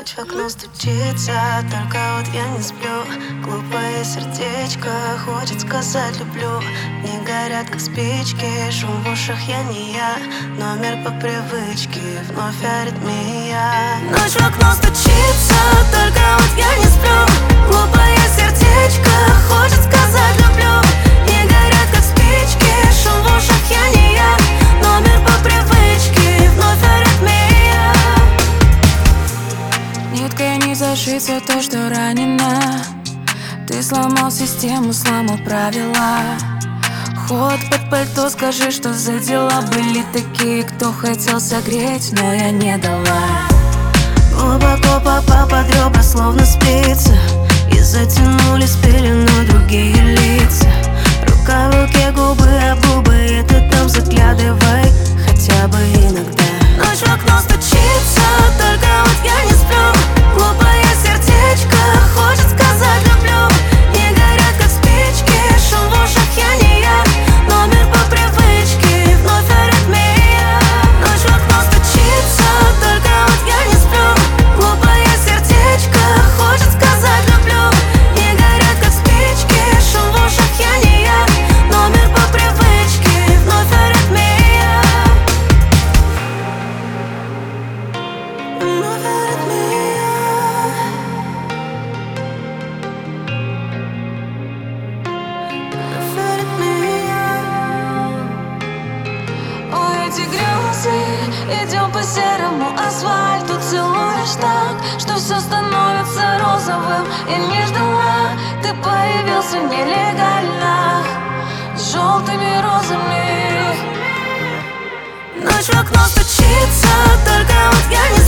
Ночь в окно стучится, только вот я не сплю. Глупое сердечко хочет сказать люблю. Не горят как спички, шум в ушах, я не я. Номер по привычке, вновь аритмия. Ночь в окно стучится, только вот я не сплю. Глупое сердечко хочет сказать люблю. Не горят как спички, шум в ушах, я не я. Номер по привычке, вновь аритмия. Ниткой не зашиться то, что ранено. Ты сломал систему, сломал правила. Ход под пальто, скажи, что за дела. Были такие, кто хотел согреть, но я не дала. Глубоко попал под ребра, словно спица, и затянули в пелену другие лица. Рука в руке, губы об губы, и ты там заглядывай хотя бы иногда. Ночь в окно стучится, только вот я не сплю. Глупое сердечко хочет сказать люблю. Не горят как спички, шум в ушах, я не я. Номер по привычке, вновь аритмия. Ночь в окно стучится, только вот я не сплю. Глупое сердечко хочет сказать люблю. Не горят как спички, шум в ушах, я не я. Номер по привычке, вновь аритмия. Вновь аритмия. Вновь аритмия. Ой, эти грезы, идем по серому асфальту. Целуешь так, что все становится розовым. Я не ждала, ты появился нелегально, с желтыми розами. Ночь в окно стучится, только вот я не